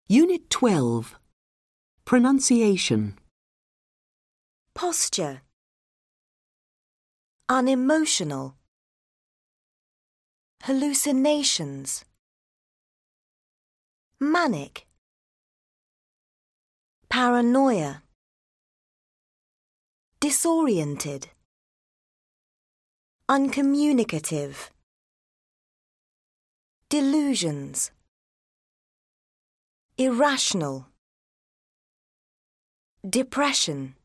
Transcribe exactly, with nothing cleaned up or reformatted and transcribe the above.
Unit twelve. Pronunciation. Posture. Unemotional. Hallucinations. Manic. Paranoia. Disoriented. Uncommunicative. Delusions. Irrational. Depression.